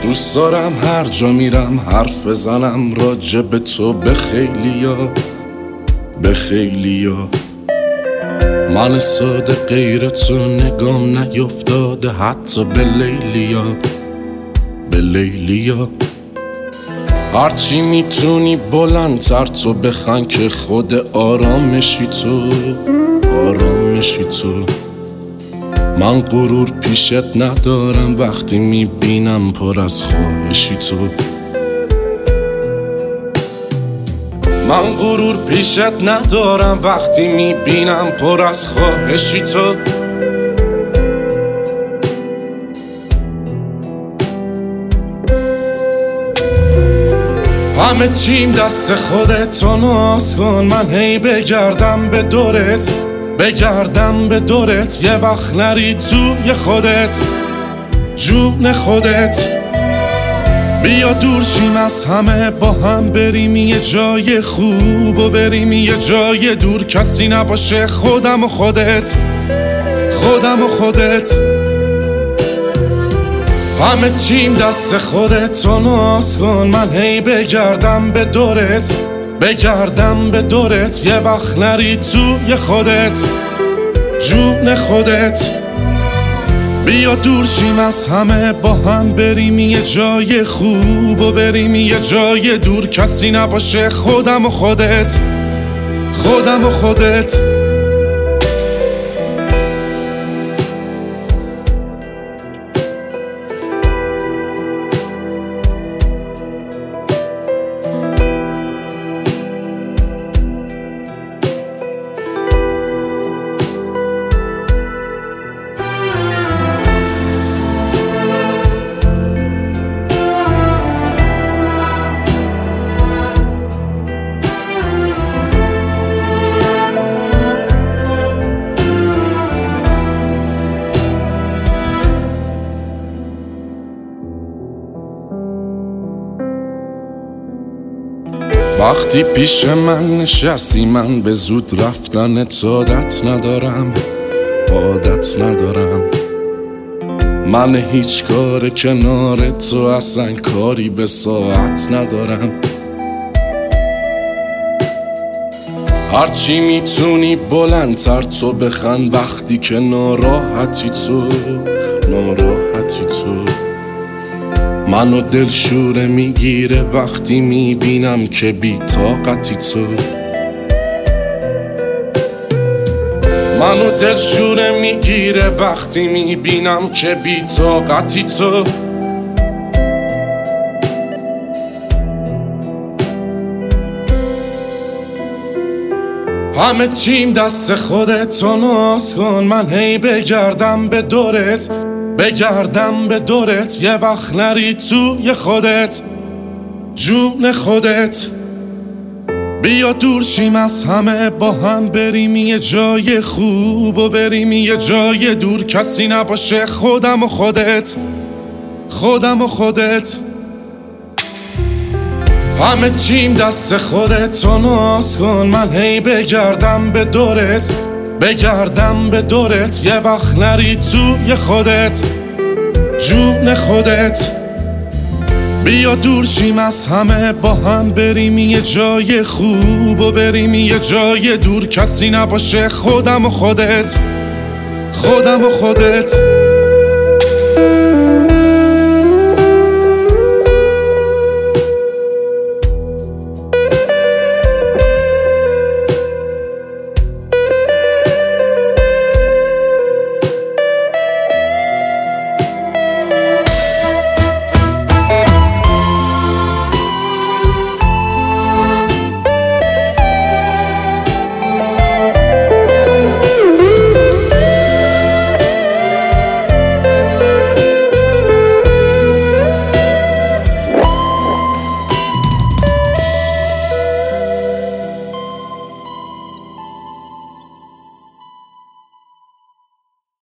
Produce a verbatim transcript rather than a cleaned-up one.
دوست دارم هر جا میرم حرف بزنم راجع به تو به خیلیا، به خیلیا. من ساده غیر تو نگام نیفتاده حتی به لیلیا، به لیلیا. هرچی میتونی بلندتر تو بخن که خود آرامشی تو، آرامشی تو. من غرور پیشت ندارم وقتی میبینم پر از خواهشی تو. من غرور پیشت ندارم وقتی میبینم پر از خواهشی تو. همه چیم دست خودت تو ناز کن، من هی بگردم به دورت، بگردم به دورت. یه وقت نری توی خودت، جون خودت. بیا دور شیم از همه، با هم بریم یه جای خوب و بریم یه جای دور کسی نباشه، خودم و خودت، خودم و خودت. همه چیم دست خودت تو ناز کن، من هی بگردم به دورت، بگردم به دورت. یه وقت نری توی خودت، جون خودت. بیا دور شیم از همه، با هم بریم یه جای خوب و بریم یه جای دور کسی نباشه، خودم و خودت، خودم و خودت. وقتی پیش من نشستی من به زود رفتن عادت ندارم، عادت ندارم. من هیچ کار کنار تو اصلا کاری به ساعت ندارم. هرچی میتونی بلندتر تو بخن وقتی که ناراحتی تو، ناراحتی تو. منو دلشوره میگیره وقتی میبینم که بی طاقتی تو. منو دلشوره میگیره وقتی میبینم که بی طاقتی تو. همه چیم دست خودت تو ناز کن، من هی بگردم به دورت، بگردم به دورت. یه وقت نری توی خودت، جون خودت. بیا دور شیم از همه، با هم بریم یه جای خوب و بریم یه جای دور کسی نباشه، خودم و خودت، خودم و خودت. همه چیم دست خودت تو ناز کن، من هی بگردم به دورت، بگردم به دورت. یه وقت نری توی خودت، جون خودت. بیا دور شیم از همه، با هم بریم یه جای خوب و بریم یه جای دور کسی نباشه، خودم و خودت، خودم و خودت.